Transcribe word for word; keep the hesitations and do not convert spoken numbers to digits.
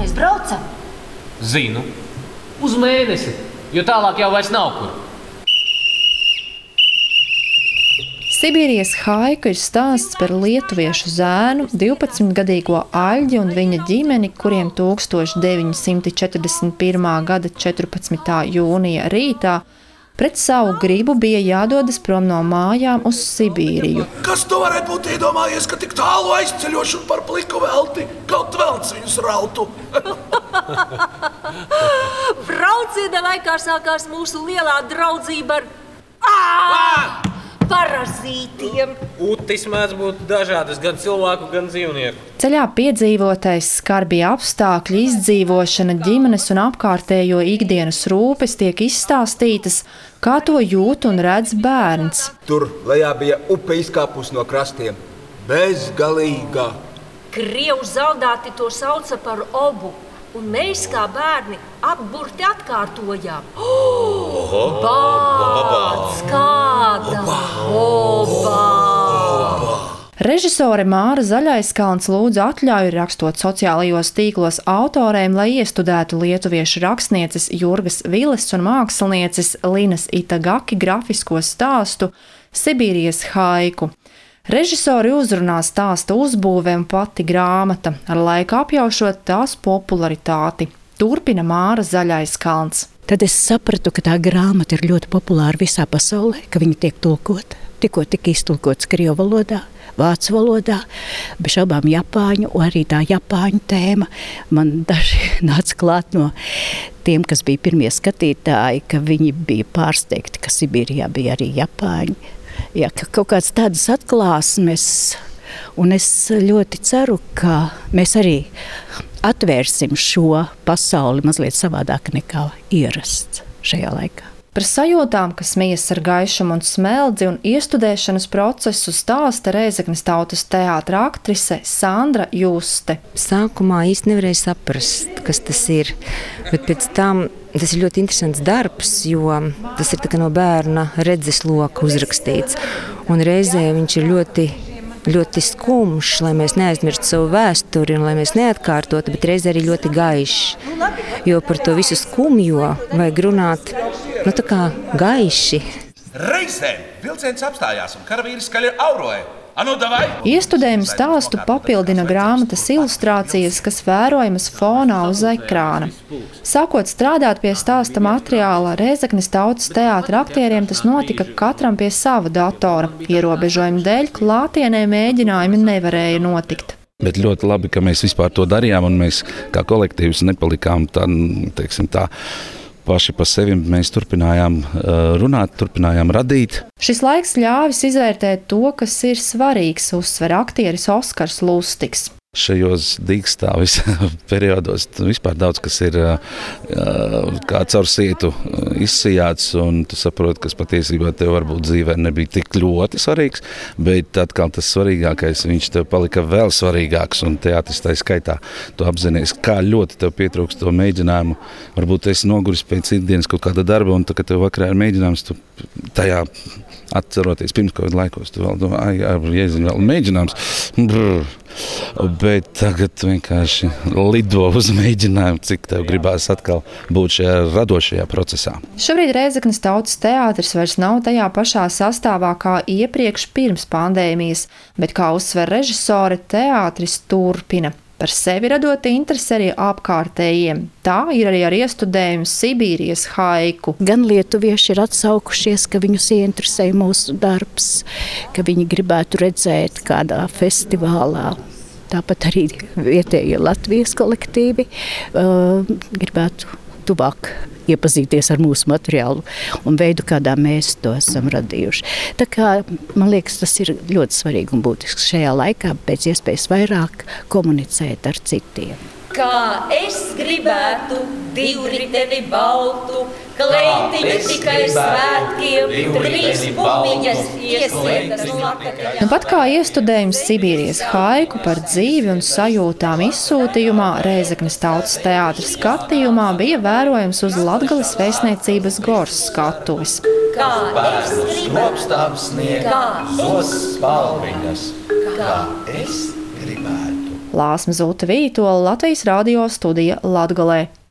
mēs braucam? Zinu. Uz mēnesi, jo tālāk jau vairs nav kur. Sibīrijas haiku ir stāsts par lietuviešu zēnu, divpadsmitgadīgo Aļģi un viņa ģimeni, kuriem tūkstoš deviņi simti četrdesmit pirmā gada četrpadsmitā jūnija rītā pret savu gribu bija jādodas prom no mājām uz Sibīriju. Kas to varētu būt iedomājies, ka tik tālu aizceļošu un par pliku velti, kaut velts viņus rautu? Brauciena laikā sākās mūsu lielā draudzība ar Ā! parazītiem. Utis mēdz būt dažādas, gan cilvēku, gan dzīvnieku. Ceļā piedzīvotais skarbie apstākļi, izdzīvošana, ģimenes un apkārtējo ikdienas rūpes tiek izstāstītas, kā to jūt un redz bērns. Tur lejā bija upe izkāpus no krastiem. Bezgalīgā. Krievu zaldāti to sauca par obu, un mēs kā bērni apburti atkārtojām. Oh, bāc, kāda oba! Režisore Māra Zaļaiskalns lūdza atļauju rakstot sociālajos tīklos autorēm, lai iestudētu lietuviešu rakstnieces Jurgas Viles un mākslinieces Linas Itagaki grafisko stāstu Sibīrijas haiku. Režisori uzrunā stāsta uzbūve un pati grāmata, ar laiku apjaušot tās popularitāti. Turpina Māra Zaļaiskalns. Tad es sapratu, ka tā grāmata ir ļoti populāra visā pasaulē, ka viņa tiek tulkota. Tikko tika iztulkots krievu valodā, vācu valodā, bez šaubām japāņu, un arī tā japāņu tēma. Man daži nāca klāt no tiem, kas bija pirmie skatītāji, ka viņi bija pārsteigti, ka Sibīrijā bija arī japāņi. Jā, ka kaut kāds tādas atklāsmes, un es ļoti ceru, ka mēs arī atvērsim šo pasauli mazliet savādāk nekā ierasts šajā laikā. Par sajūtām, kas mijas ar gaišumu un smeldzi un iestudēšanas procesu stāsta Rēzeknes Tautas teātra aktrise Sandra Juste. Sākumā īsti nevarēja saprast, kas tas ir, bet pēc tam tas ir ļoti interesants darbs, jo tas ir tā kā no bērna redzesloka uzrakstīts, un reizē viņš ir ļoti ļoti skumjš, lai mēs neaizmirstu savu vēsturi un lai mēs neatkārtotu, bet reizē arī ļoti gaišs. Jo par to visu skumjo vajag runāt, nu tā kā gaiši. Reizēm vilciens apstājās un karavīri skaļi auroja. Anu, davai! Iestudējumu stāstu papildina grāmatas ilustrācijas, kas vērojamas fonā uz ekrāna. Sākot strādāt pie stāsta materiāla, Rēzeknes Tautas teātra aktieriem tas notika katram pie sava datora. Ierobežojumu dēļ klātienē mēģinājumi nevarēja notikt. Bet ļoti labi, ka mēs vispār to darījām un mēs kā kolektīvs nepalikām tā, teiksim tā, paši pa sevi. Mēs turpinājām runāt, turpinājām radīt. Šis laiks ļāvis izvērtēt to, kas ir svarīgs, uzsver aktieris Oskars Lustiks. Šajos dīkstāvis periodos vispār daudz, kas ir kā caur sietu izsijāts, un tu saproti, kas patiesībā tev varbūt dzīvē nebija tik ļoti svarīgs, bet atkal tas svarīgākais, viņš tev palika vēl svarīgāks, un teātris tā skaitā tu apzinies, kā ļoti tev pietrūkst to mēģinājumu. Varbūt esi noguris pēc ikdienas kaut kāda darba, un tā, kad tev vakarā ir mēģinājums, tu tajā atceroties pirms kaut laikos, tu vēl domā, ai, ai, jēziņ, vēl mēģinājums. Brr. Bet tagad vienkārši lido uz mēģinājumu, cik tev gribās atkal būt šajā radošajā procesā. Šobrīd Rēzeknes Tautas teātris vairs nav tajā pašā sastāvā kā iepriekš pirms pandēmijas, bet, kā uzsver režisore, teātris turpina. Par sevi radot interesi arī apkārtējiem. Tā ir arī ar iestudējumu Sibīrijas haiku. Gan lietuvieši ir atsaukušies, ka viņus ieinteresē mūsu darbs, ka viņi gribētu redzēt kādā festivālā. Tāpat arī vietējie Latvijas kolektīvi uh, gribētu tuvāk iepazīties ar mūsu materiālu un veidu, kādā mēs to esam radījuši. Tā kā, man liekas, tas ir ļoti svarīgi un būtisks šajā laikā pēc iespējas vairāk komunicēt ar citiem. Kā es gribētu divriteni baltu, kleitiņu tikai svētkiem, trīs bumiņas iesietas lakaļā. Nu pat kā iestudējums Sibīrijas haiku par dzīvi un sajūtām izsūtījumā, Rēzeknes Tautas teātra skatījumā bija vērojams uz Latgales vēstniecības Gors skatuves. Kā es gribētu, kā es gribētu. Lāsma Zūta Vītola, Latvijas radio studija Latgalē.